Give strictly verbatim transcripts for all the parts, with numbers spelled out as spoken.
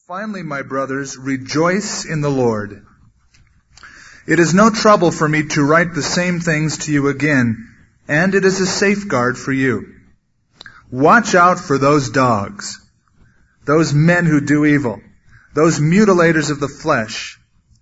Finally, my brothers, rejoice in the Lord. It is no trouble for me to write the same things to you again, and it is a safeguard for you. Watch out for those dogs, those men who do evil, those mutilators of the flesh.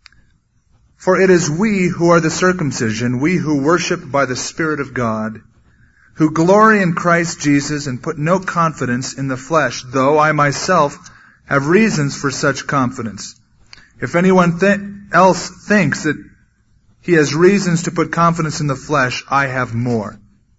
For it is we who are the circumcision, we who worship by the Spirit of God, who glory in Christ Jesus and put no confidence in the flesh, though I myself have reasons for such confidence. If anyone th- else thinks that he has reasons to put confidence in the flesh, I have more.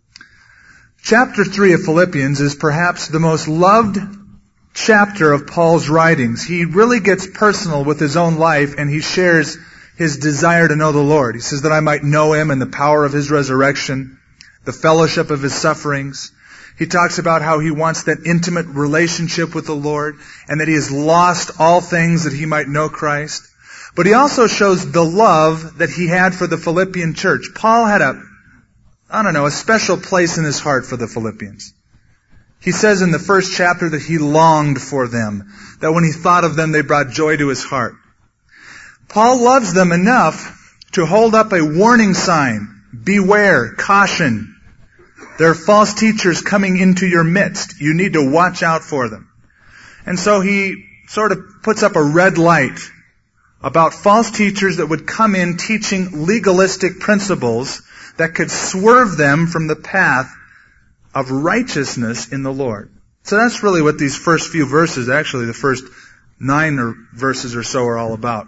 Chapter three of Philippians is perhaps the most loved chapter of Paul's writings. He really gets personal with his own life, and he shares his desire to know the Lord. He says that I might know Him and the power of His resurrection, the fellowship of His sufferings. He talks about how he wants that intimate relationship with the Lord and that he has lost all things that he might know Christ. But he also shows the love that he had for the Philippian church. Paul had a, I don't know, a special place in his heart for the Philippians. He says in the first chapter that he longed for them, that when he thought of them, they brought joy to his heart. Paul loves them enough to hold up a warning sign. Beware, caution. There are false teachers coming into your midst. You need to watch out for them. And so he sort of puts up a red light about false teachers that would come in teaching legalistic principles that could swerve them from the path of righteousness in the Lord. So that's really what these first few verses, actually the first nine or verses or so, are all about.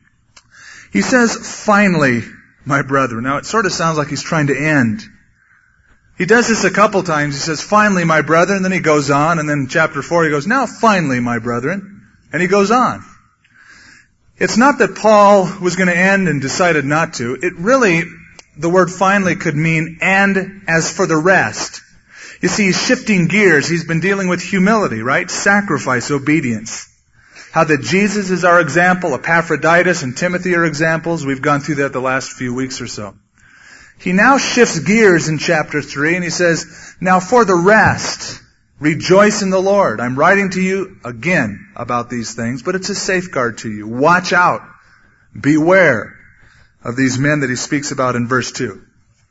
He says, finally, my brethren. Now it sort of sounds like he's trying to end. He does this a couple times. He says, finally, my brethren, and then he goes on, and then in chapter four he goes, now finally, my brethren, and he goes on. It's not that Paul was going to end and decided not to. It really, the word finally could mean, and as for the rest. You see, he's shifting gears. He's been dealing with humility, right? Sacrifice, obedience. How that Jesus is our example, Epaphroditus and Timothy are examples. We've gone through that the last few weeks or so. He now shifts gears in chapter three and he says, now for the rest, rejoice in the Lord. I'm writing to you again about these things, but it's a safeguard to you. Watch out. Beware of these men that he speaks about in verse two.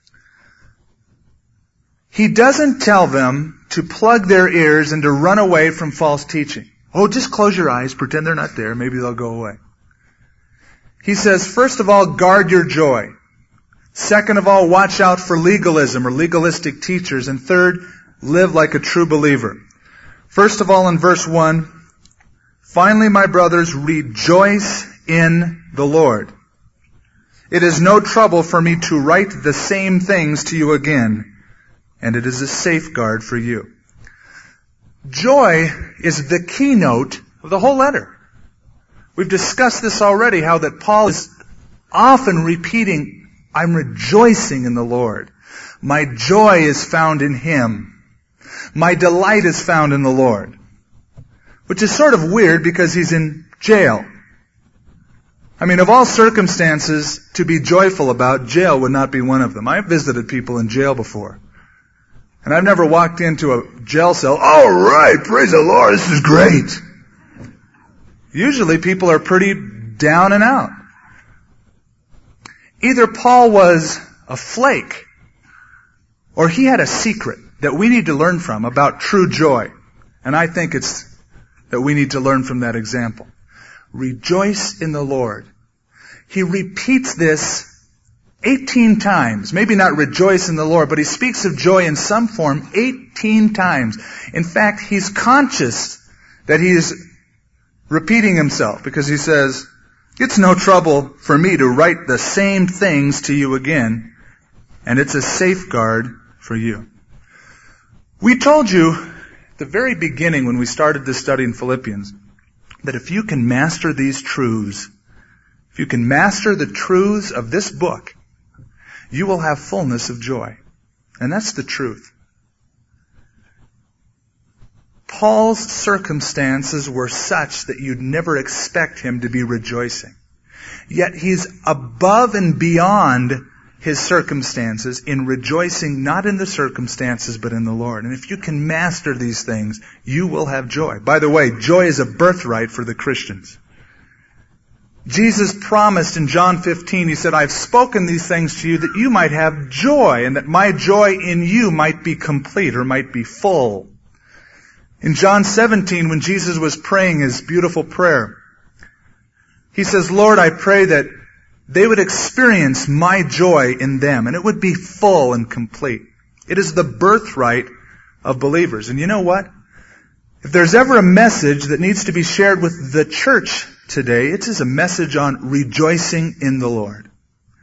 He doesn't tell them to plug their ears and to run away from false teaching. Oh, just close your eyes, pretend they're not there, maybe they'll go away. He says, first of all, guard your joy. Second of all, watch out for legalism or legalistic teachers. And third, live like a true believer. First of all, in verse one, finally, my brothers, rejoice in the Lord. It is no trouble for me to write the same things to you again, and it is a safeguard for you. Joy is the keynote of the whole letter. We've discussed this already, how that Paul is often repeating, I'm rejoicing in the Lord. My joy is found in Him. My delight is found in the Lord. Which is sort of weird because he's in jail. I mean, of all circumstances to be joyful about, jail would not be one of them. I've visited people in jail before. And I've never walked into a jail cell, all right, praise the Lord, this is great. Usually people are pretty down and out. Either Paul was a flake, or he had a secret that we need to learn from about true joy. And I think it's that we need to learn from that example. Rejoice in the Lord. He repeats this eighteen times. Maybe not rejoice in the Lord, but he speaks of joy in some form eighteen times. In fact, he's conscious that he is repeating himself because he says, it's no trouble for me to write the same things to you again, and it's a safeguard for you. We told you at the very beginning when we started this study in Philippians that if you can master these truths, if you can master the truths of this book, you will have fullness of joy. And that's the truth. Paul's circumstances were such that you'd never expect him to be rejoicing. Yet he's above and beyond his circumstances in rejoicing not in the circumstances but in the Lord. And if you can master these things, you will have joy. By the way, joy is a birthright for the Christians. Jesus promised in John fifteen, he said, I've spoken these things to you that you might have joy, and that my joy in you might be complete or might be full. In John seventeen, when Jesus was praying his beautiful prayer, he says, Lord, I pray that they would experience my joy in them, and it would be full and complete. It is the birthright of believers. And you know what? If there's ever a message that needs to be shared with the church today, it is a message on rejoicing in the Lord.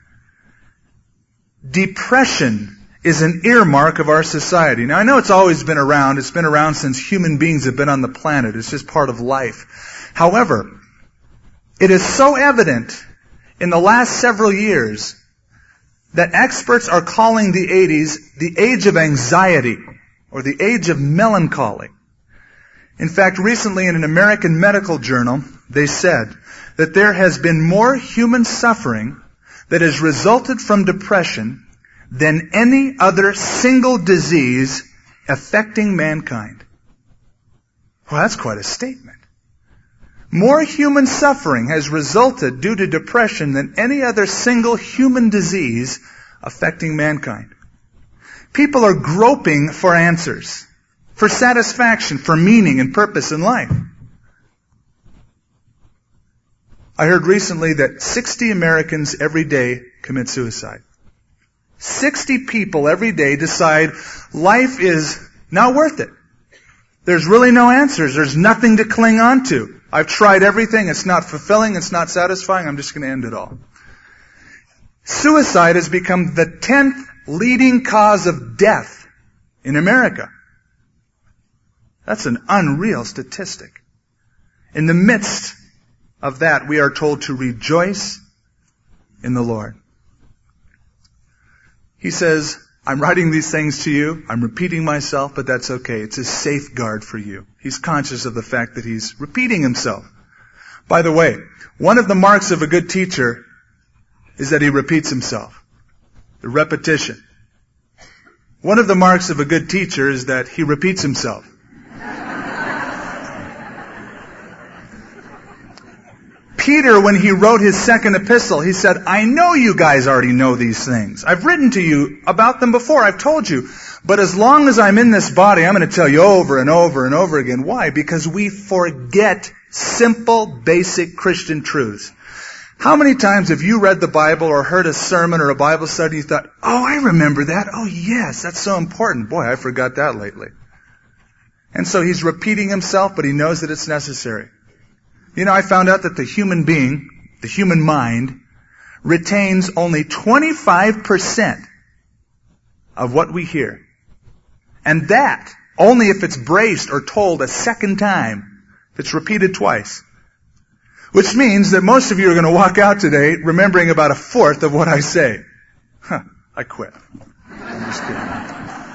Depression is an earmark of our society. Now, I know it's always been around. It's been around since human beings have been on the planet. It's just part of life. However, it is so evident in the last several years that experts are calling the eighties the age of anxiety or the age of melancholy. In fact, recently in an American medical journal, they said that there has been more human suffering that has resulted from depression than any other single disease affecting mankind. Well, that's quite a statement. More human suffering has resulted due to depression than any other single human disease affecting mankind. People are groping for answers, for satisfaction, for meaning and purpose in life. I heard recently that sixty Americans every day commit suicide. sixty people every day decide life is not worth it. There's really no answers. There's nothing to cling on to. I've tried everything. It's not fulfilling. It's not satisfying. I'm just going to end it all. Suicide has become the tenth leading cause of death in America. That's an unreal statistic. In the midst of that, we are told to rejoice in the Lord. He says, I'm writing these things to you. I'm repeating myself, but that's okay. It's a safeguard for you. He's conscious of the fact that he's repeating himself. By the way, one of the marks of a good teacher is that he repeats himself. The repetition. One of the marks of a good teacher is that he repeats himself. Peter, when he wrote his second epistle, he said, I know you guys already know these things. I've written to you about them before. I've told you. But as long as I'm in this body, I'm going to tell you over and over and over again. Why? Because we forget simple, basic Christian truths. How many times have you read the Bible or heard a sermon or a Bible study and you thought, oh, I remember that. Oh, yes, that's so important. Boy, I forgot that lately. And so he's repeating himself, but he knows that it's necessary. You know, I found out that the human being, the human mind, retains only twenty-five percent of what we hear. And that, only if it's braced or told a second time, if it's repeated twice. Which means that most of you are going to walk out today remembering about a fourth of what I say. Huh, I quit. I'm just kidding.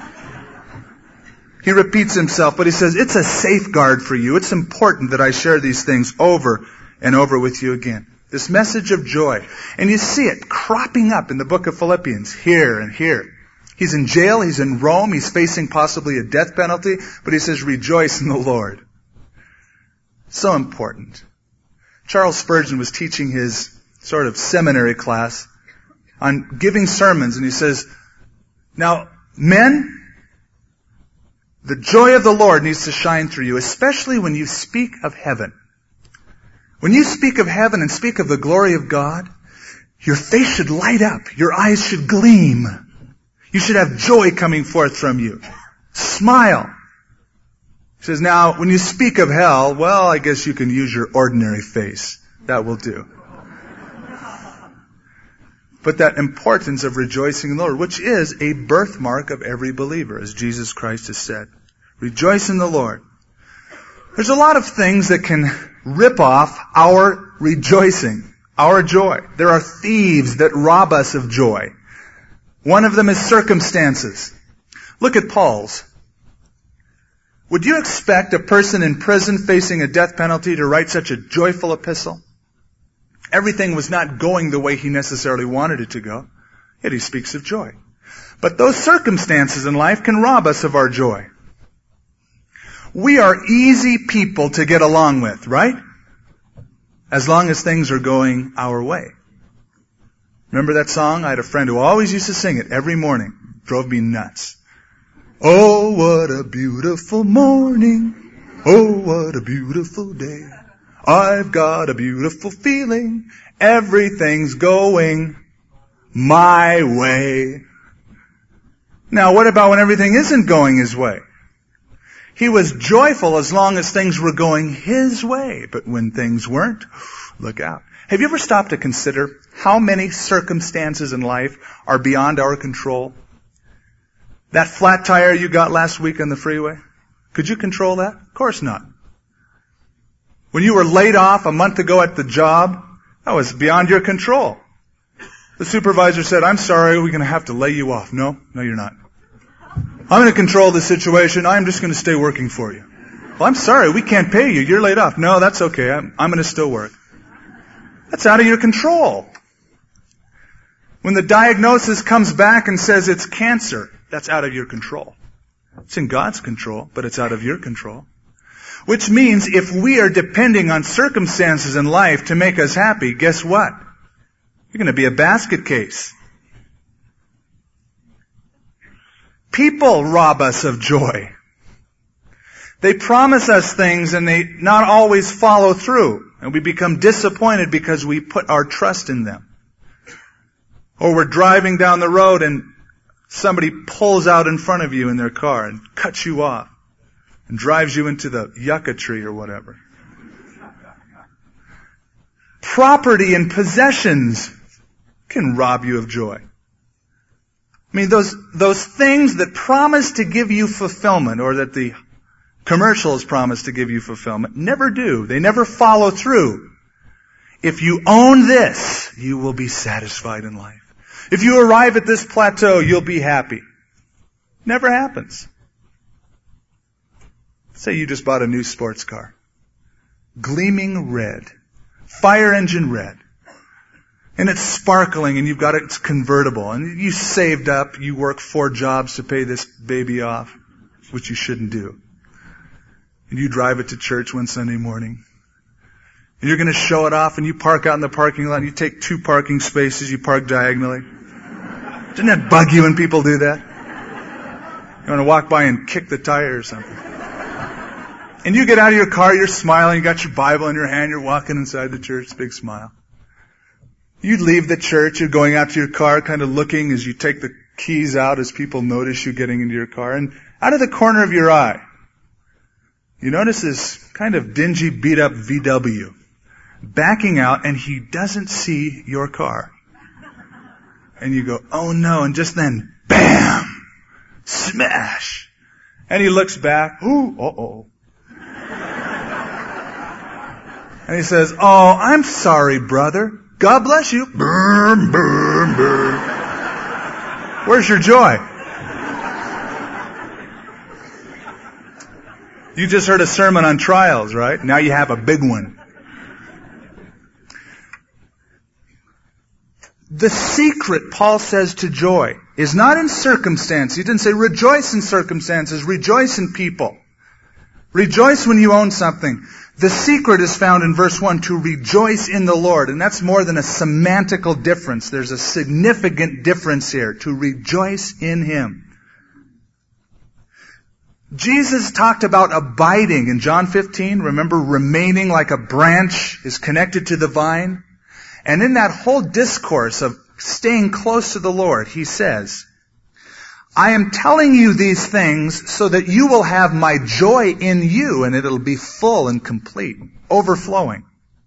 He repeats himself, but he says, it's a safeguard for you. It's important that I share these things over and over with you again. This message of joy. And you see it cropping up in the book of Philippians, here and here. He's in jail, he's in Rome, he's facing possibly a death penalty, but he says, rejoice in the Lord. So important. Charles Spurgeon was teaching his sort of seminary class on giving sermons, and he says, now, men, the joy of the Lord needs to shine through you, especially when you speak of heaven. When you speak of heaven and speak of the glory of God, your face should light up. Your eyes should gleam. You should have joy coming forth from you. Smile. He says, now, when you speak of hell, well, I guess you can use your ordinary face. That will do. But that importance of rejoicing in the Lord, which is a birthmark of every believer, as Jesus Christ has said. Rejoice in the Lord. There's a lot of things that can rip off our rejoicing, our joy. There are thieves that rob us of joy. One of them is circumstances. Look at Paul's. Would you expect a person in prison facing a death penalty to write such a joyful epistle? Everything was not going the way he necessarily wanted it to go. Yet he speaks of joy. But those circumstances in life can rob us of our joy. We are easy people to get along with, right? As long as things are going our way. Remember that song? I had a friend who always used to sing it every morning. Drove me nuts. Oh, what a beautiful morning. Oh, what a beautiful day. I've got a beautiful feeling. Everything's going my way. Now, what about when everything isn't going his way? He was joyful as long as things were going his way. But when things weren't, look out. Have you ever stopped to consider how many circumstances in life are beyond our control? That flat tire you got last week on the freeway, could you control that? Of course not. When you were laid off a month ago at the job, that was beyond your control. The supervisor said, I'm sorry, we're going to have to lay you off. No, no you're not. I'm going to control the situation. I'm just going to stay working for you. Well, I'm sorry, we can't pay you. You're laid off. No, that's okay. I'm, I'm going to still work. That's out of your control. When the diagnosis comes back and says it's cancer, that's out of your control. It's in God's control, but it's out of your control. Which means if we are depending on circumstances in life to make us happy, guess what? You're going to be a basket case. People rob us of joy. They promise us things and they not always follow through. And we become disappointed because we put our trust in them. Or we're driving down the road and somebody pulls out in front of you in their car and cuts you off and drives you into the yucca tree or whatever. Property and possessions can rob you of joy. I mean, those, those things that promise to give you fulfillment, or that the commercials promise to give you fulfillment, never do. They never follow through. If you own this, you will be satisfied in life. If you arrive at this plateau, you'll be happy. Never happens. Say you just bought a new sports car. Gleaming red. Fire engine red. And it's sparkling and you've got it, it's convertible. And you saved up, you work four jobs to pay this baby off, which you shouldn't do. And you drive it to church one Sunday morning. And you're going to show it off and you park out in the parking lot and you take two parking spaces, you park diagonally. Doesn't that bug you when people do that? You want to walk by and kick the tire or something. And you get out of your car, you're smiling, you got your Bible in your hand, you're walking inside the church, big smile. You leave the church, you're going out to your car, kind of looking as you take the keys out as people notice you getting into your car. And out of the corner of your eye, you notice this kind of dingy, beat-up V W backing out, and he doesn't see your car. And you go, oh no, and just then, bam! Smash! And he looks back, ooh, uh-oh. And he says, oh, I'm sorry, brother. God bless you. Boom, boom, boom. Where's your joy? You just heard a sermon on trials, right? Now you have a big one. The secret, Paul says, to joy is not in circumstance. He didn't say rejoice in circumstances, rejoice in people. Rejoice when you own something. The secret is found in verse one, to rejoice in the Lord. And that's more than a semantical difference. There's a significant difference here. To rejoice in Him. Jesus talked about abiding in John fifteen. Remember, remaining like a branch is connected to the vine. And in that whole discourse of staying close to the Lord, He says, I am telling you these things so that you will have my joy in you, and it'll be full and complete, overflowing.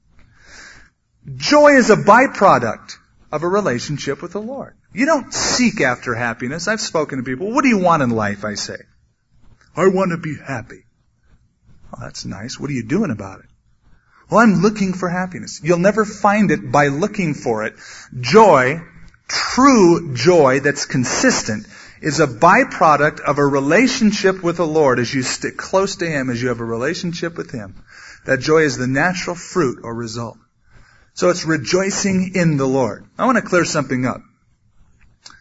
Joy is a byproduct of a relationship with the Lord. You don't seek after happiness. I've spoken to people, what do you want in life, I say? I want to be happy. Oh, that's nice. What are you doing about it? Well, I'm looking for happiness. You'll never find it by looking for it. Joy, true joy that's consistent, is a byproduct of a relationship with the Lord. As you stick close to Him, as you have a relationship with Him, that joy is the natural fruit or result. So it's rejoicing in the Lord. I want to clear something up.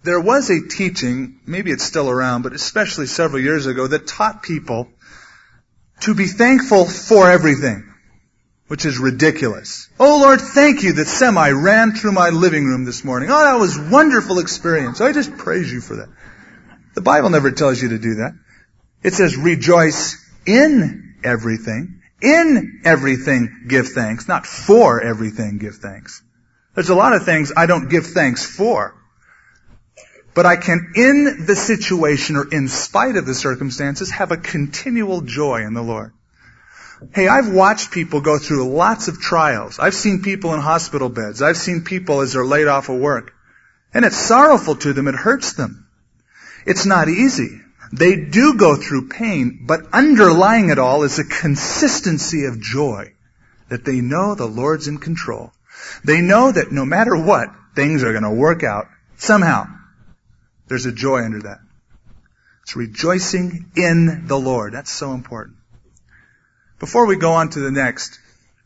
there was a teaching, maybe it's still around, but especially several years ago, that taught people to be thankful for everything, which is ridiculous. Oh Lord, thank you that semi ran through my living room this morning. Oh, that was a wonderful experience. I just praise you for that. The Bible never tells you to do that. It says rejoice in everything. In everything give thanks. Not for everything give thanks. There's a lot of things I don't give thanks for. But I can, in the situation or in spite of the circumstances, have a continual joy in the Lord. Hey, I've watched people go through lots of trials. I've seen people in hospital beds. I've seen people as they're laid off of work. And it's sorrowful to them. It hurts them. It's not easy. They do go through pain, but underlying it all is a consistency of joy that they know the Lord's in control. They know that no matter what, things are going to work out somehow. There's a joy under that. It's rejoicing in the Lord. That's so important. Before we go on to the next,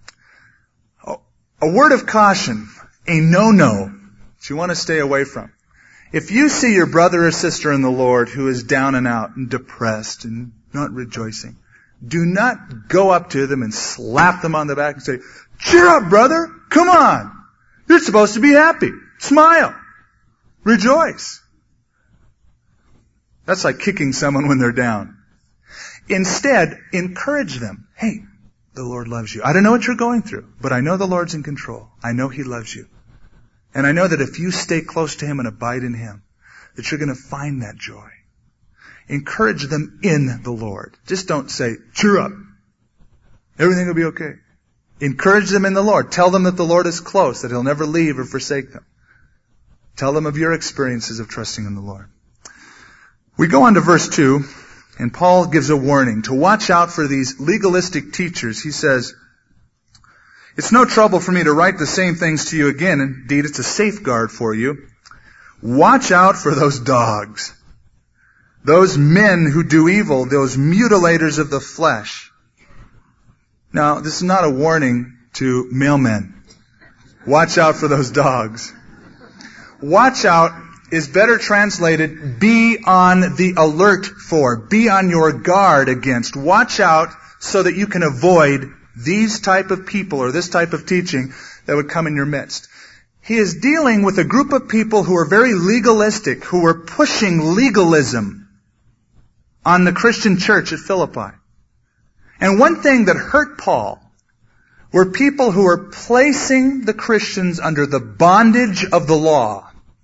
a word of caution, a no-no that you want to stay away from. If you see your brother or sister in the Lord who is down and out and depressed and not rejoicing, do not go up to them and slap them on the back and say, cheer up, brother. Come on. You're supposed to be happy. Smile. Rejoice. That's like kicking someone when they're down. Instead, encourage them. Hey, the Lord loves you. I don't know what you're going through, but I know the Lord's in control. I know He loves you. And I know that if you stay close to Him and abide in Him, that you're going to find that joy. Encourage them in the Lord. Just don't say, cheer up. Everything will be okay. Encourage them in the Lord. Tell them that the Lord is close, that He'll never leave or forsake them. Tell them of your experiences of trusting in the Lord. We go on to verse two, and Paul gives a warning to watch out for these legalistic teachers. He says, it's no trouble for me to write the same things to you again. Indeed, it's a safeguard for you. Watch out for those dogs. Those men who do evil, those mutilators of the flesh. Now, this is not a warning to male men. Watch out for those dogs. Watch out is better translated, be on the alert for, be on your guard against. Watch out so that you can avoid these type of people or this type of teaching that would come in your midst. He is dealing with a group of people who are very legalistic, who are pushing legalism on the Christian church at Philippi. And one thing that hurt Paul were people who were placing the Christians under the bondage of the law.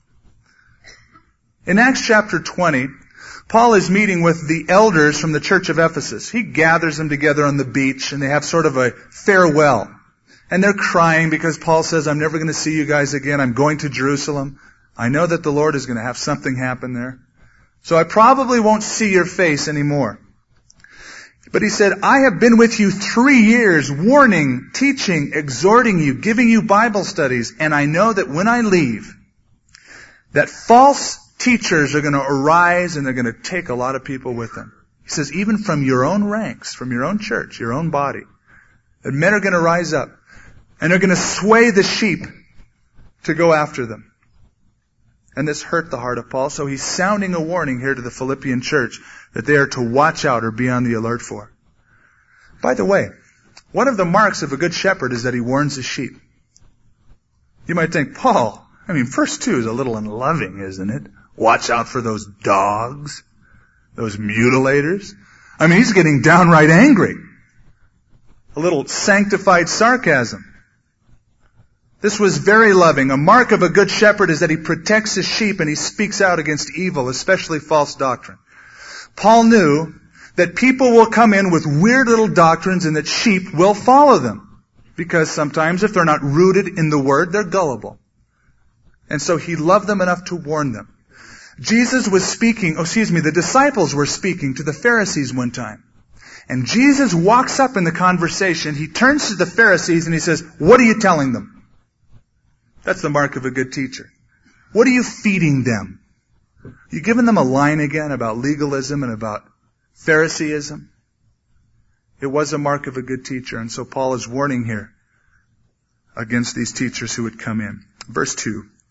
In Acts chapter twenty, Paul is meeting with the elders from the church of Ephesus. He gathers them together on the beach and they have sort of a farewell. And they're crying because Paul says, I'm never going to see you guys again. I'm going to Jerusalem. I know that the Lord is going to have something happen there. So I probably won't see your face anymore. But he said, I have been with you three years, warning, teaching, exhorting you, giving you Bible studies. And I know that when I leave, that false teachers are going to arise and they're going to take a lot of people with them. He says, even from your own ranks, from your own church, your own body, that men are going to rise up and they're going to sway the sheep to go after them. And this hurt the heart of Paul, so he's sounding a warning here to the Philippian church that they are to watch out or be on the alert for. By the way, one of the marks of a good shepherd is that he warns his sheep. You might think, Paul, I mean, verse two is a little unloving, isn't it? Watch out for those dogs, those mutilators. I mean, he's getting downright angry. A little sanctified sarcasm. This was very loving. A mark of a good shepherd is that he protects his sheep and he speaks out against evil, especially false doctrine. Paul knew that people will come in with weird little doctrines and that sheep will follow them. Because sometimes if they're not rooted in the Word, they're gullible. And so he loved them enough to warn them. Jesus was speaking, oh, excuse me, the disciples were speaking to the Pharisees one time. And Jesus walks up in the conversation. He turns to the Pharisees and he says, what are you telling them? That's the mark of a good teacher. What are you feeding them? You giving them a line again about legalism and about Phariseeism? It was a mark of a good teacher. And so Paul is warning here against these teachers who would come in. Verse two.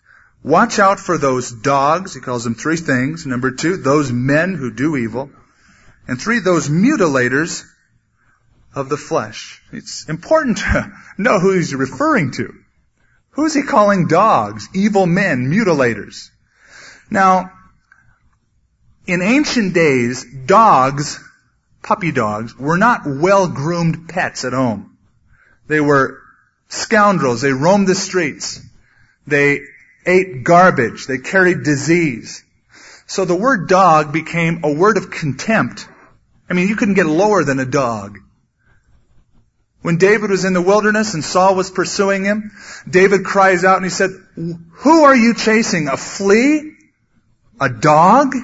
Watch out for those dogs, he calls them three things. Number two, those men who do evil. And three, those mutilators of the flesh. It's important to know who he's referring to. Who's he calling dogs, evil men, mutilators? Now, in ancient days, dogs, puppy dogs, were not well-groomed pets at home. They were scoundrels. They roamed the streets. They ate garbage. They carried disease. So the word dog became a word of contempt. I mean, you couldn't get lower than a dog. When David was in the wilderness and Saul was pursuing him, David cries out and he said, "Who are you chasing? A flea? A dog?"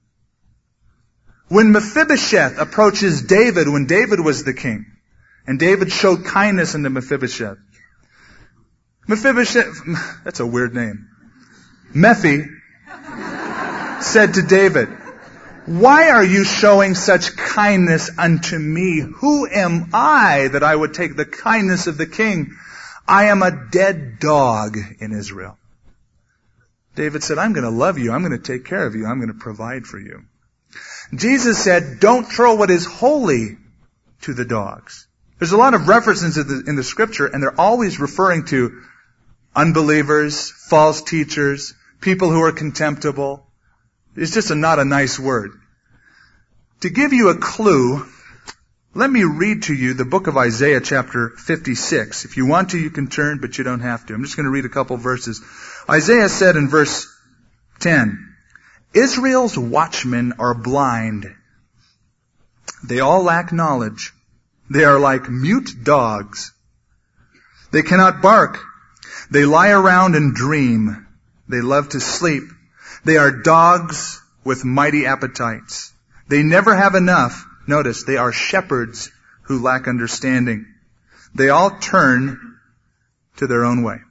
When Mephibosheth approaches David when David was the king, and David showed kindness unto Mephibosheth. Mephibosheth, that's a weird name. Mephi said to David, "Why are you showing such kindness unto me? Who am I that I would take the kindness of the king? I am a dead dog in Israel." David said, "I'm going to love you. I'm going to take care of you. I'm going to provide for you." Jesus said, "Don't throw what is holy to the dogs." There's a lot of references in the, in the scripture, and they're always referring to unbelievers, false teachers, people who are contemptible. It's just a, not a nice word. To give you a clue, let me read to you the book of Isaiah chapter fifty-six. If you want to, you can turn, but you don't have to. I'm just going to read a couple verses. Isaiah said in verse ten, "Israel's watchmen are blind. They all lack knowledge. They are like mute dogs. They cannot bark. They lie around and dream. They love to sleep. They are dogs with mighty appetites. They never have enough. Notice, they are shepherds who lack understanding. They all turn to their own way."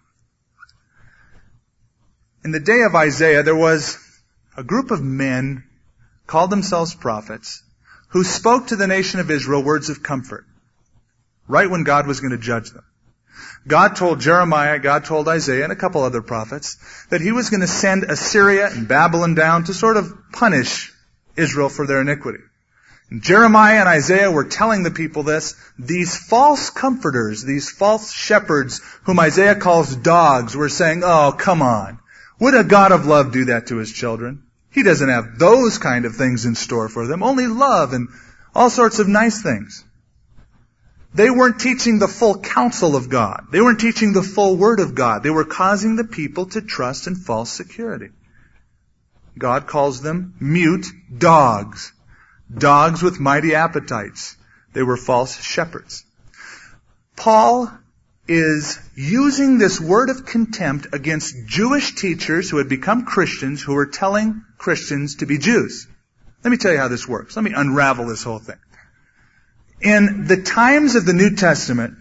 In the day of Isaiah, there was a group of men called themselves prophets who spoke to the nation of Israel words of comfort right when God was going to judge them. God told Jeremiah, God told Isaiah, and a couple other prophets that he was going to send Assyria and Babylon down to sort of punish Israel for their iniquity. And Jeremiah and Isaiah were telling the people this. These false comforters, these false shepherds, whom Isaiah calls dogs, were saying, "Oh, come on. Would a God of love do that to his children? He doesn't have those kind of things in store for them, only love and all sorts of nice things." They weren't teaching the full counsel of God. They weren't teaching the full word of God. They were causing the people to trust in false security. God calls them mute dogs. Dogs with mighty appetites. They were false shepherds. Paul is using this word of contempt against Jewish teachers who had become Christians who were telling Christians to be Jews. Let me tell you how this works. Let me unravel this whole thing. In the times of the New Testament,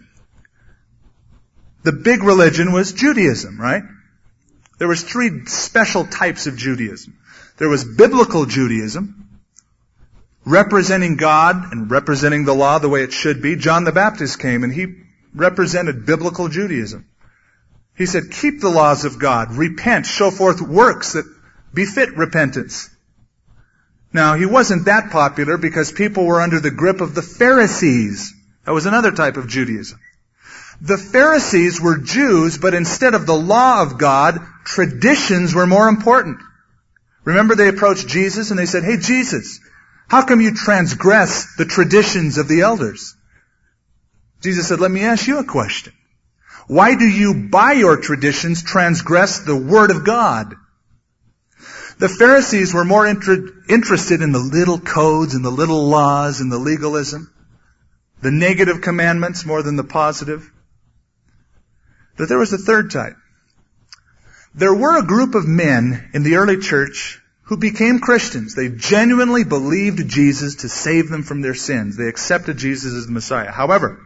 the big religion was Judaism, right? There was three special types of Judaism. There was biblical Judaism, representing God and representing the law the way it should be. John the Baptist came and he represented biblical Judaism. He said, keep the laws of God, repent, show forth works that befit repentance. Now, he wasn't that popular because people were under the grip of the Pharisees. That was another type of Judaism. The Pharisees were Jews, but instead of the law of God, traditions were more important. Remember, they approached Jesus and they said, "Hey, Jesus, how come you transgress the traditions of the elders?" Jesus said, "Let me ask you a question. Why do you, by your traditions, transgress the Word of God?" The Pharisees were more inter- interested in the little codes and the little laws and the legalism, the negative commandments more than the positive. But there was a third type. There were a group of men in the early church who became Christians. They genuinely believed Jesus to save them from their sins. They accepted Jesus as the Messiah. However,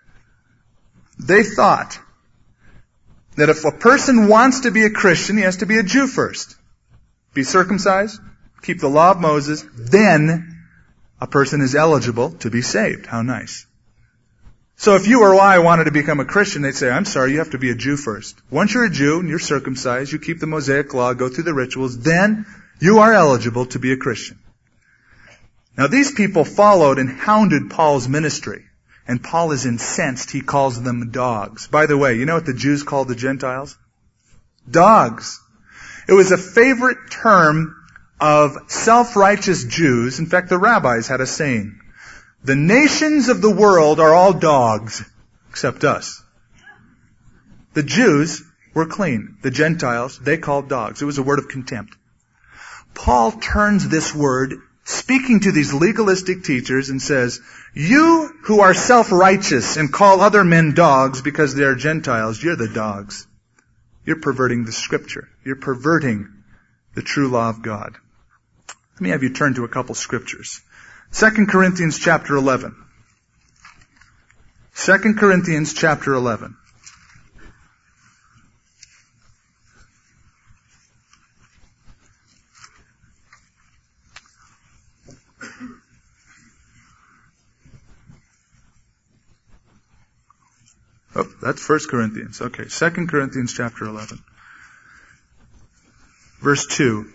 they thought that if a person wants to be a Christian, he has to be a Jew first. Be circumcised, keep the law of Moses, then a person is eligible to be saved. How nice. So if you or I wanted to become a Christian, they'd say, I'm sorry, you have to be a Jew first. Once you're a Jew and you're circumcised, you keep the Mosaic law, go through the rituals, then you are eligible to be a Christian. Now these people followed and hounded Paul's ministry. And Paul is incensed. He calls them dogs. By the way, you know what the Jews called the Gentiles? Dogs. It was a favorite term of self-righteous Jews. In fact, the rabbis had a saying. The nations of the world are all dogs, except us. The Jews were clean. The Gentiles, they called dogs. It was a word of contempt. Paul turns this word, speaking to these legalistic teachers, and says, you who are self-righteous and call other men dogs because they are Gentiles, you're the dogs. You're perverting the Scripture. You're perverting the true law of God. Let me have you turn to a couple scriptures. Second Corinthians chapter eleven. Second Corinthians chapter eleven. Oh, that's First Corinthians. Okay, Second Corinthians chapter eleven. Verse two.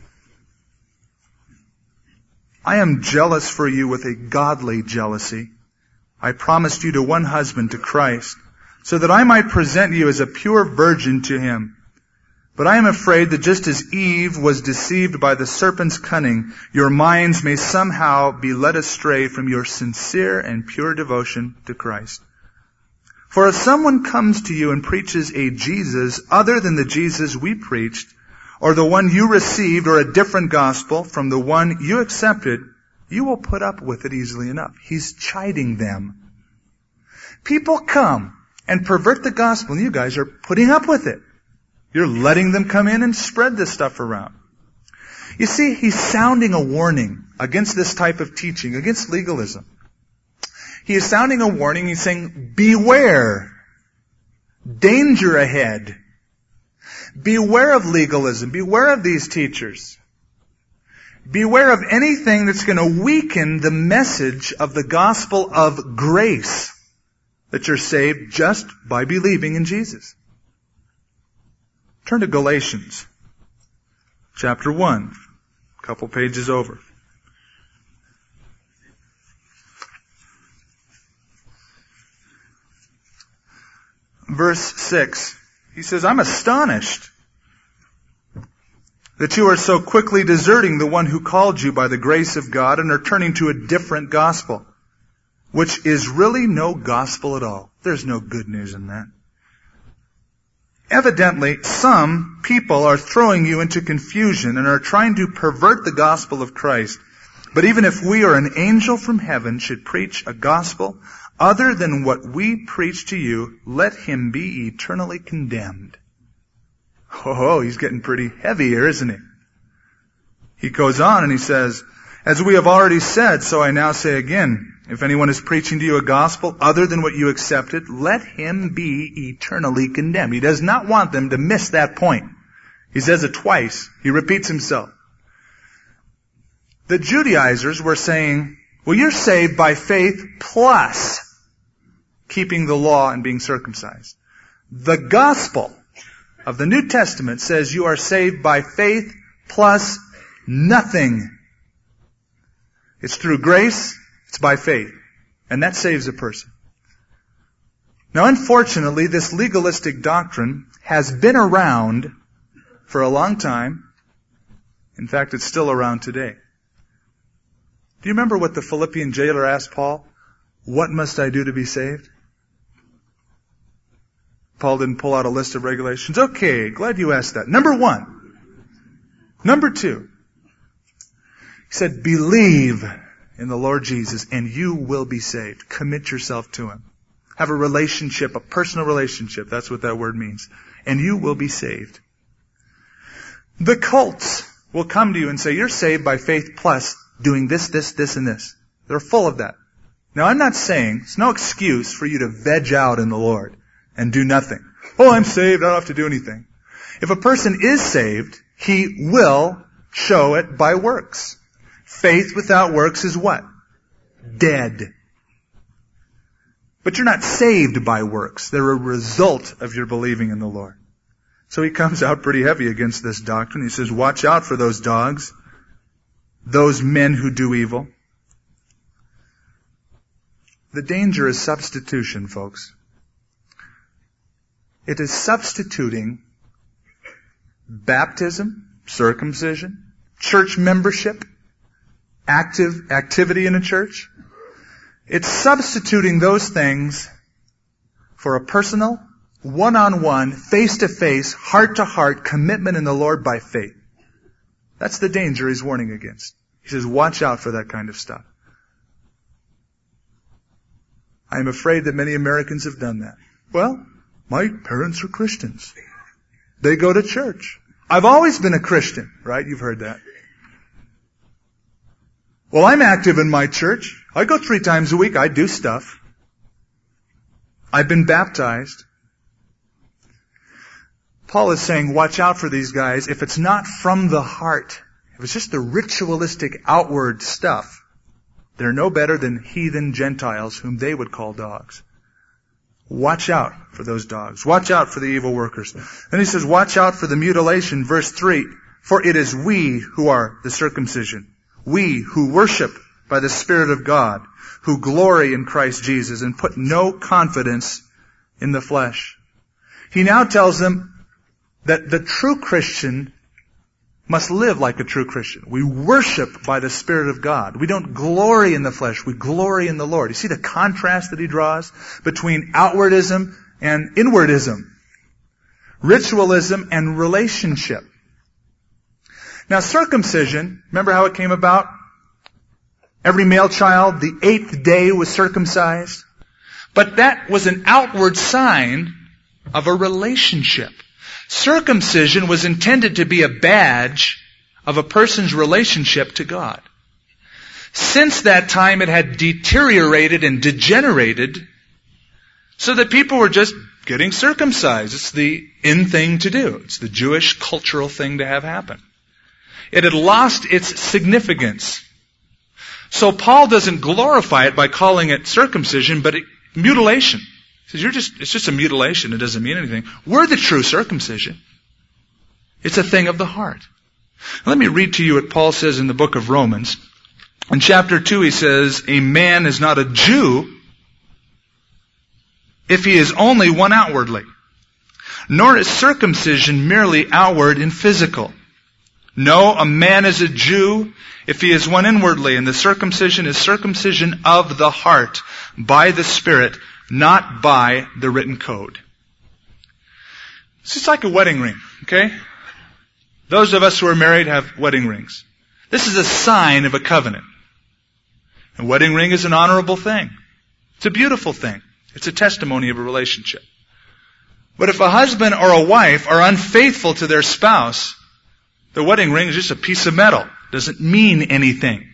I am jealous for you with a godly jealousy. I promised you to one husband, to Christ, so that I might present you as a pure virgin to him. But I am afraid that just as Eve was deceived by the serpent's cunning, your minds may somehow be led astray from your sincere and pure devotion to Christ. For if someone comes to you and preaches a Jesus other than the Jesus we preached, or the one you received, or a different gospel from the one you accepted, you will put up with it easily enough. He's chiding them. People come and pervert the gospel, and you guys are putting up with it. You're letting them come in and spread this stuff around. You see, he's sounding a warning against this type of teaching, against legalism. He is sounding a warning. He's saying, beware. Danger ahead. Beware of legalism. Beware of these teachers. Beware of anything that's going to weaken the message of the gospel of grace, that you're saved just by believing in Jesus. Turn to Galatians chapter one, a couple pages over. Verse six. He says, I'm astonished that you are so quickly deserting the one who called you by the grace of God and are turning to a different gospel, which is really no gospel at all. There's no good news in that. Evidently, some people are throwing you into confusion and are trying to pervert the gospel of Christ. But even if we or an angel from heaven should preach a gospel other than what we preach to you, let him be eternally condemned. Oh, he's getting pretty heavy here, isn't he? He goes on and he says, as we have already said, so I now say again, if anyone is preaching to you a gospel other than what you accepted, let him be eternally condemned. He does not want them to miss that point. He says it twice. He repeats himself. The Judaizers were saying, well, you're saved by faith plus keeping the law and being circumcised. The gospel of the New Testament says you are saved by faith plus nothing. It's through grace, it's by faith. And that saves a person. Now, unfortunately, this legalistic doctrine has been around for a long time. In fact, it's still around today. Do you remember what the Philippian jailer asked Paul? What must I do to be saved? Paul didn't pull out a list of regulations. Okay, glad you asked that. Number one. Number two. He said, believe in the Lord Jesus and you will be saved. Commit yourself to Him. Have a relationship, a personal relationship. That's what that word means. And you will be saved. The cults will come to you and say, you're saved by faith plus doing this, this, this, and this. They're full of that. Now, I'm not saying it's no excuse for you to veg out in the Lord and do nothing. Oh, I'm saved. I don't have to do anything. If a person is saved, he will show it by works. Faith without works is what? Dead. But you're not saved by works. They're a result of your believing in the Lord. So he comes out pretty heavy against this doctrine. He says, watch out for those dogs, those men who do evil. The danger is substitution, folks. It is substituting baptism, circumcision, church membership, active activity in a church. It's substituting those things for a personal, one-on-one, face-to-face, heart-to-heart commitment in the Lord by faith. That's the danger he's warning against. He says, watch out for that kind of stuff. I am afraid that many Americans have done that. Well, my parents are Christians. They go to church. I've always been a Christian, right? You've heard that. Well, I'm active in my church. I go three times a week. I do stuff. I've been baptized. Paul is saying, watch out for these guys. If it's not from the heart, if it's just the ritualistic outward stuff, they're no better than heathen Gentiles whom they would call dogs. Watch out for those dogs. Watch out for the evil workers. Then he says, watch out for the mutilation. Verse three, for it is we who are the circumcision. We who worship by the Spirit of God, who glory in Christ Jesus and put no confidence in the flesh. He now tells them that the true Christian must live like a true Christian. We worship by the Spirit of God. We don't glory in the flesh. We glory in the Lord. You see the contrast that he draws between outwardism and inwardism, ritualism and relationship. Now, circumcision, remember how it came about? Every male child, the eighth day, was circumcised. But that was an outward sign of a relationship. Circumcision was intended to be a badge of a person's relationship to God. Since that time, it had deteriorated and degenerated so that people were just getting circumcised. It's the in thing to do. It's the Jewish cultural thing to have happen. It had lost its significance. So Paul doesn't glorify it by calling it circumcision, but it, mutilation. He says, You're just, it's just a mutilation. It doesn't mean anything. We're the true circumcision. It's a thing of the heart. Let me read to you what Paul says in the book of Romans. In chapter two, he says, a man is not a Jew if he is only one outwardly, nor is circumcision merely outward and physical. No, a man is a Jew if he is one inwardly, and the circumcision is circumcision of the heart, by the Spirit, not by the written code. It's just like a wedding ring, okay? Those of us who are married have wedding rings. This is a sign of a covenant. A wedding ring is an honorable thing. It's a beautiful thing. It's a testimony of a relationship. But if a husband or a wife are unfaithful to their spouse, the wedding ring is just a piece of metal. It doesn't mean anything.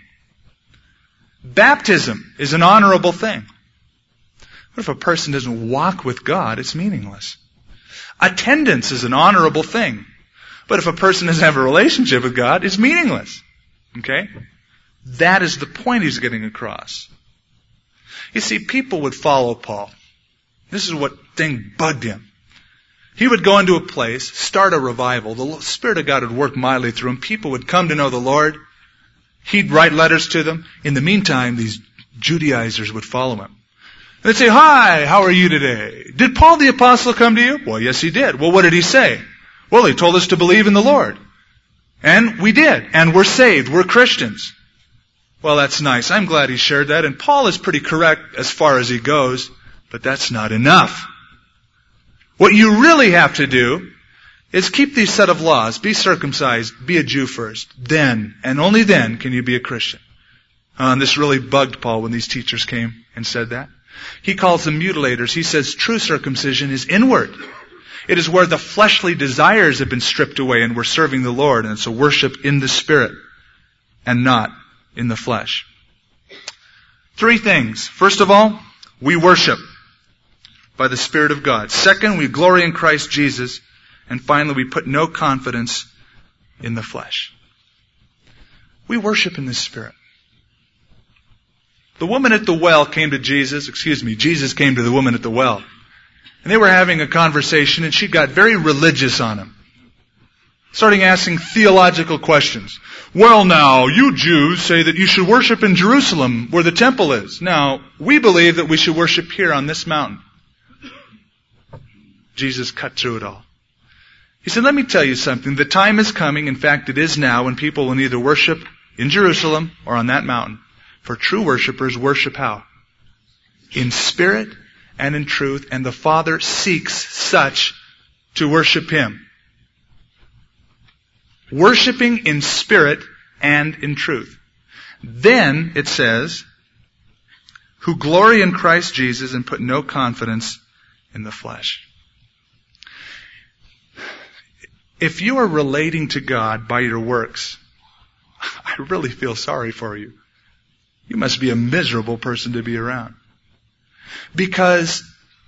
Baptism is an honorable thing. What if a person doesn't walk with God? It's meaningless. Attendance is an honorable thing. But if a person doesn't have a relationship with God, it's meaningless. Okay? That is the point he's getting across. You see, people would follow Paul. This is what thing bugged him. He would go into a place, start a revival. The Spirit of God would work mightily through him. People would come to know the Lord. He'd write letters to them. In the meantime, these Judaizers would follow him. They'd say, hi, how are you today? Did Paul the Apostle come to you? Well, yes, he did. Well, what did he say? Well, he told us to believe in the Lord. And we did. And we're saved. We're Christians. Well, that's nice. I'm glad he shared that. And Paul is pretty correct as far as he goes. But that's not enough. What you really have to do is keep these set of laws. Be circumcised. Be a Jew first. Then, and only then, can you be a Christian. Uh, and this really bugged Paul when these teachers came and said that. He calls them mutilators. He says true circumcision is inward. It is where the fleshly desires have been stripped away and we're serving the Lord. And it's a worship in the Spirit and not in the flesh. Three things. First of all, we worship by the Spirit of God. Second, we glory in Christ Jesus. And finally, we put no confidence in the flesh. We worship in the Spirit. The woman at the well came to Jesus, excuse me, Jesus came to the woman at the well. And they were having a conversation, and she got very religious on him. Starting asking theological questions. Well now, you Jews say that you should worship in Jerusalem, where the temple is. Now, we believe that we should worship here on this mountain. Jesus cut through it all. He said, let me tell you something. The time is coming, in fact it is now, when people will neither worship in Jerusalem or on that mountain. For true worshipers worship how? In spirit and in truth, and the Father seeks such to worship Him. Worshipping in spirit and in truth. Then, it says, who glory in Christ Jesus and put no confidence in the flesh. If you are relating to God by your works, I really feel sorry for you. You must be a miserable person to be around. Because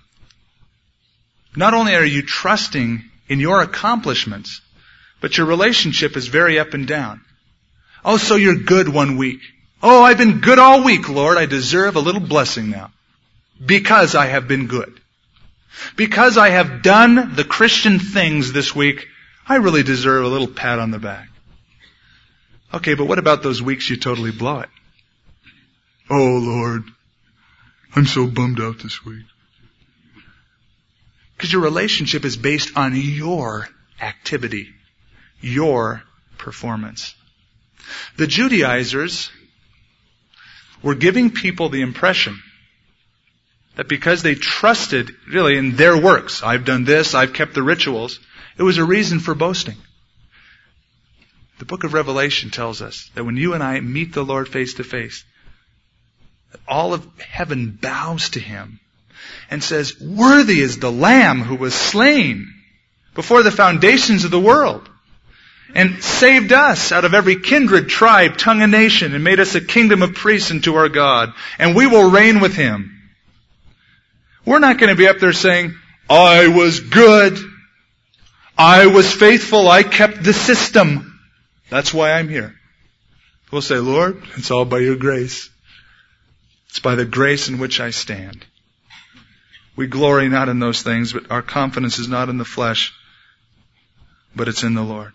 not only are you trusting in your accomplishments, but your relationship is very up and down. Oh, so you're good one week. Oh, I've been good all week, Lord. I deserve a little blessing now. Because I have been good. Because I have done the Christian things this week, I really deserve a little pat on the back. Okay, but what about those weeks you totally blow it? Oh, Lord, I'm so bummed out this week. Because your relationship is based on your activity, your performance. The Judaizers were giving people the impression that because they trusted really in their works, I've done this, I've kept the rituals, it was a reason for boasting. The book of Revelation tells us that when you and I meet the Lord face to face, all of heaven bows to Him and says, worthy is the Lamb who was slain before the foundations of the world and saved us out of every kindred, tribe, tongue, and nation and made us a kingdom of priests unto our God, and we will reign with Him. We're not going to be up there saying, I was good, I was faithful, I kept the system. That's why I'm here. We'll say, Lord, it's all by your grace. It's by the grace in which I stand. We glory not in those things, but our confidence is not in the flesh, but it's in the Lord.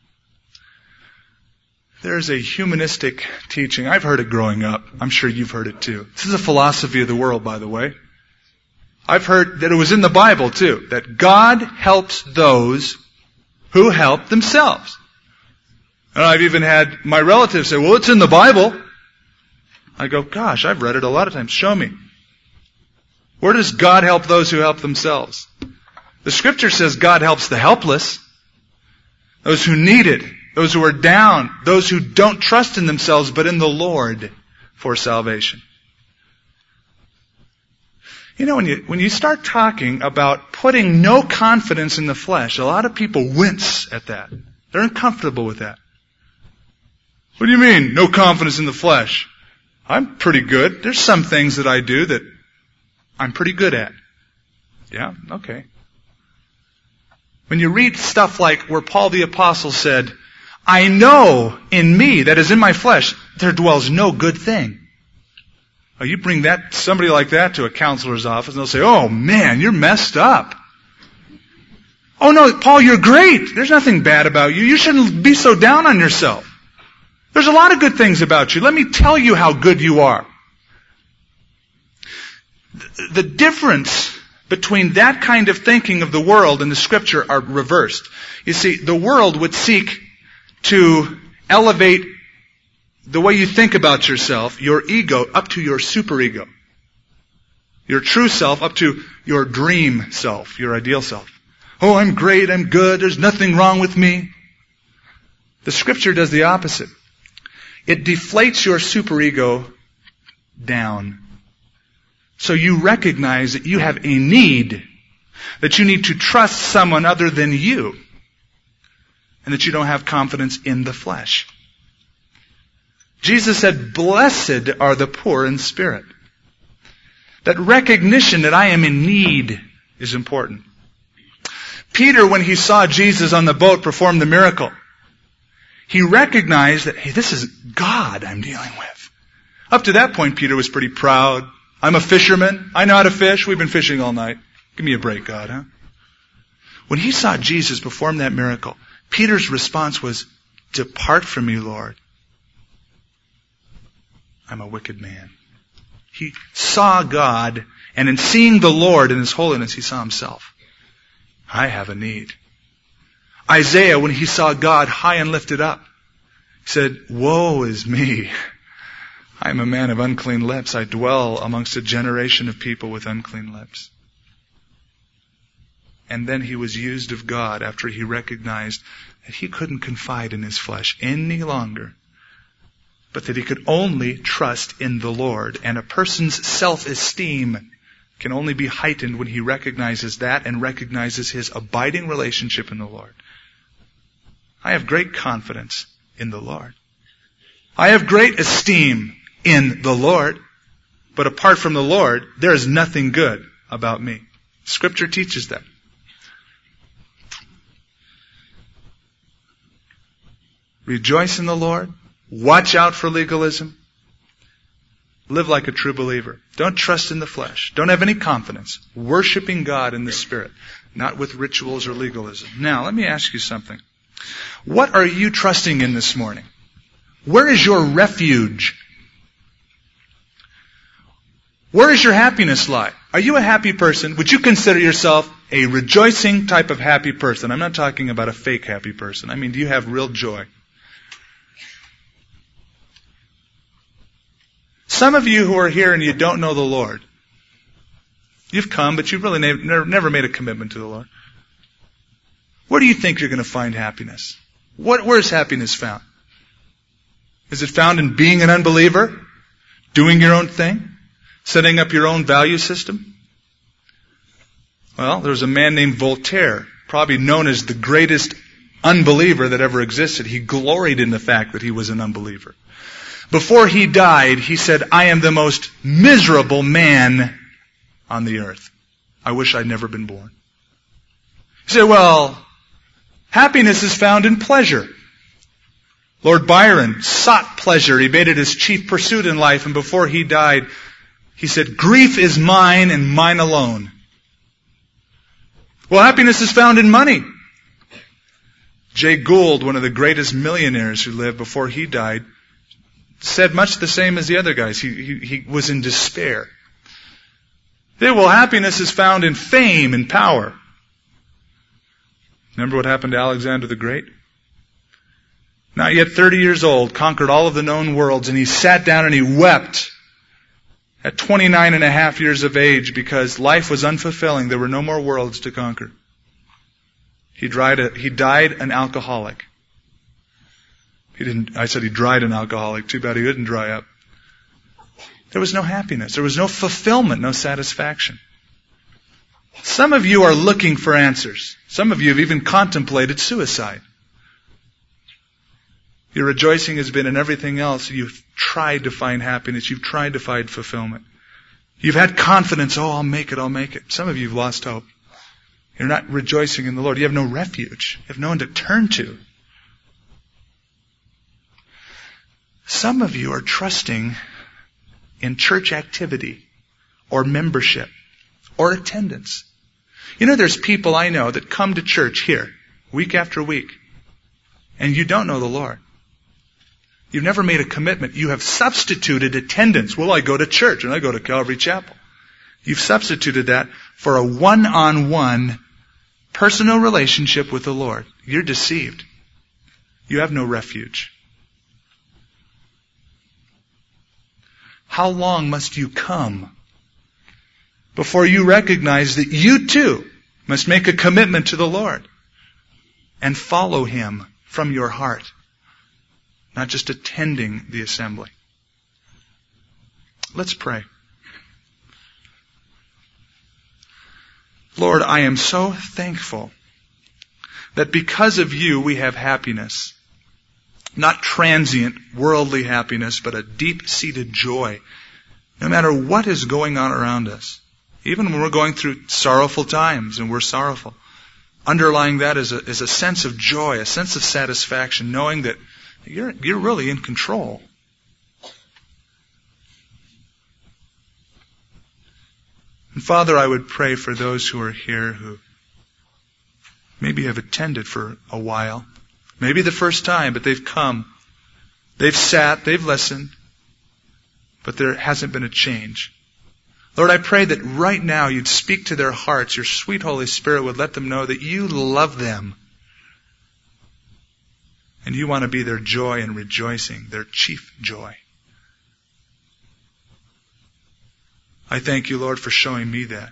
There's a humanistic teaching. I've heard it growing up. I'm sure you've heard it too. This is a philosophy of the world, by the way. I've heard that it was in the Bible too, that God helps those who help themselves. And I've even had my relatives say, well, it's in the Bible. I go, gosh, I've read it a lot of times. Show me. Where does God help those who help themselves? The Scripture says God helps the helpless, those who need it, those who are down, those who don't trust in themselves but in the Lord for salvation. You know, when you, when you start talking about putting no confidence in the flesh, a lot of people wince at that. They're uncomfortable with that. What do you mean, no confidence in the flesh? I'm pretty good. There's some things that I do that I'm pretty good at. Yeah, okay. When you read stuff like where Paul the Apostle said, I know in me, that is in my flesh, there dwells no good thing. Oh, you bring that somebody like that to a counselor's office and they'll say, oh man, you're messed up. Oh no, Paul, you're great. There's nothing bad about you. You shouldn't be so down on yourself. There's a lot of good things about you. Let me tell you how good you are. The difference between that kind of thinking of the world and the Scripture are reversed. You see, the world would seek to elevate the way you think about yourself, your ego, up to your superego. Your true self up to your dream self, your ideal self. Oh, I'm great, I'm good, there's nothing wrong with me. The Scripture does the opposite. It deflates your superego down. So you recognize that you have a need, that you need to trust someone other than you, and that you don't have confidence in the flesh. Jesus said, blessed are the poor in spirit. That recognition that I am in need is important. Peter, when he saw Jesus on the boat perform the miracle, he recognized that, hey, this is God I'm dealing with. Up to that point, Peter was pretty proud. I'm a fisherman. I know how to fish. We've been fishing all night. Give me a break, God, huh? When he saw Jesus perform that miracle, Peter's response was, depart from me, Lord. I'm a wicked man. He saw God, and in seeing the Lord in His holiness, he saw himself. I have a need. Isaiah, when he saw God high and lifted up, said, woe is me. I am a man of unclean lips. I dwell amongst a generation of people with unclean lips. And then he was used of God after he recognized that he couldn't confide in his flesh any longer, but that he could only trust in the Lord. And a person's self-esteem can only be heightened when he recognizes that and recognizes his abiding relationship in the Lord. I have great confidence in the Lord. I have great esteem in the Lord, but apart from the Lord, there is nothing good about me. Scripture teaches that. Rejoice in the Lord. Watch out for legalism. Live like a true believer. Don't trust in the flesh. Don't have any confidence. Worshiping God in the Spirit, not with rituals or legalism. Now, let me ask you something. What are you trusting in this morning? Where is your refuge? Where does your happiness lie? Are you a happy person? Would you consider yourself a rejoicing type of happy person? I'm not talking about a fake happy person. I mean, do you have real joy? Some of you who are here and you don't know the Lord, you've come, but you've really never, never made a commitment to the Lord. Where do you think you're going to find happiness? What, where is happiness found? Is it found in being an unbeliever? Doing your own thing? Setting up your own value system? Well, there was a man named Voltaire, probably known as the greatest unbeliever that ever existed. He gloried in the fact that he was an unbeliever. Before he died, he said, I am the most miserable man on the earth. I wish I'd never been born. You say, well, happiness is found in pleasure. Lord Byron sought pleasure. He made it his chief pursuit in life, and before he died, he said, grief is mine and mine alone. Well, happiness is found in money. Jay Gould, one of the greatest millionaires who lived before he died, said much the same as the other guys. He, he, he was in despair. Yeah, well, happiness is found in fame and power. Remember what happened to Alexander the Great? Not yet thirty years old, conquered all of the known worlds, and he sat down and he wept at twenty-nine and a half years of age because life was unfulfilling. There were no more worlds to conquer. He died, a, he died an alcoholic. He didn't, I said he died an alcoholic. Too bad he didn't dry up. There was no happiness. There was no fulfillment, no satisfaction. Some of you are looking for answers. Some of you have even contemplated suicide. Your rejoicing has been in everything else. You've tried to find happiness. You've tried to find fulfillment. You've had confidence. Oh, I'll make it, I'll make it. Some of you have lost hope. You're not rejoicing in the Lord. You have no refuge. You have no one to turn to. Some of you are trusting in church activity or membership or attendance. You know, there's people I know that come to church here week after week, and you don't know the Lord. You've never made a commitment. You have substituted attendance. Well, I go to church and I go to Calvary Chapel. You've substituted that for a one-on-one personal relationship with the Lord. You're deceived. You have no refuge. How long must you come before you recognize that you too must make a commitment to the Lord and follow Him from your heart, not just attending the assembly? Let's pray. Lord, I am so thankful that because of you we have happiness. Not transient, worldly happiness, but a deep-seated joy. No matter what is going on around us. Even when we're going through sorrowful times and we're sorrowful. Underlying that is a, is a sense of joy, a sense of satisfaction, knowing that you're, you're really in control. And Father, I would pray for those who are here who maybe have attended for a while. Maybe the first time, but they've come. They've sat, they've listened, but there hasn't been a change. Lord, I pray that right now you'd speak to their hearts. Your sweet Holy Spirit would let them know that you love them. And you want to be their joy and rejoicing, their chief joy. I thank you, Lord, for showing me that.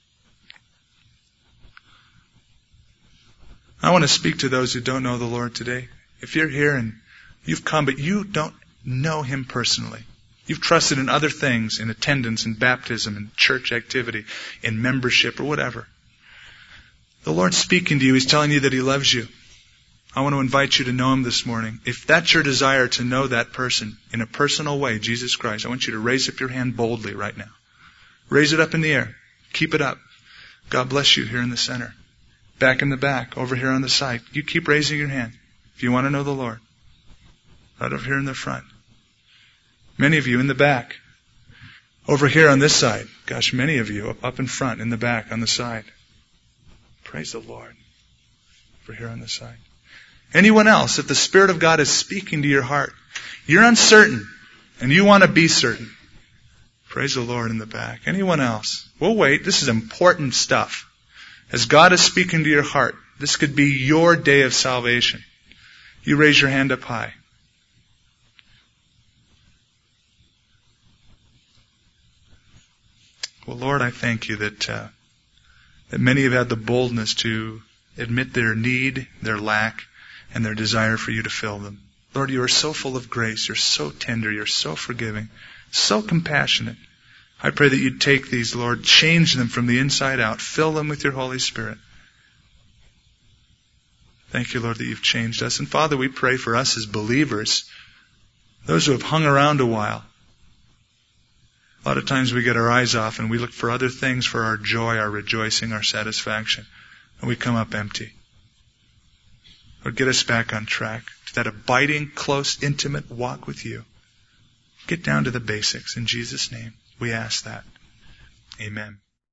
I want to speak to those who don't know the Lord today. If you're here and you've come, but you don't know Him personally, you've trusted in other things, in attendance, in baptism, in church activity, in membership, or whatever. The Lord's speaking to you. He's telling you that He loves you. I want to invite you to know Him this morning. If that's your desire to know that person in a personal way, Jesus Christ, I want you to raise up your hand boldly right now. Raise it up in the air. Keep it up. God bless you here in the center. Back in the back, over here on the side. You keep raising your hand if you want to know the Lord. Right over here in the front. Many of you in the back. Over here on this side. Gosh, many of you up in front, in the back, on the side. Praise the Lord. Over here on the side. Anyone else, if the Spirit of God is speaking to your heart, you're uncertain and you want to be certain. Praise the Lord in the back. Anyone else? We'll wait. This is important stuff. As God is speaking to your heart, this could be your day of salvation. You raise your hand up high. Well, Lord, I thank you that uh, that many have had the boldness to admit their need, their lack, and their desire for you to fill them. Lord, you are so full of grace. You're so tender. You're so forgiving. So compassionate. I pray that you'd take these, Lord, change them from the inside out. Fill them with your Holy Spirit. Thank you, Lord, that you've changed us. And Father, we pray for us as believers, those who have hung around a while. A lot of times we get our eyes off and we look for other things for our joy, our rejoicing, our satisfaction. And we come up empty. Lord, get us back on track to that abiding, close, intimate walk with you. Get down to the basics. In Jesus' name, we ask that. Amen.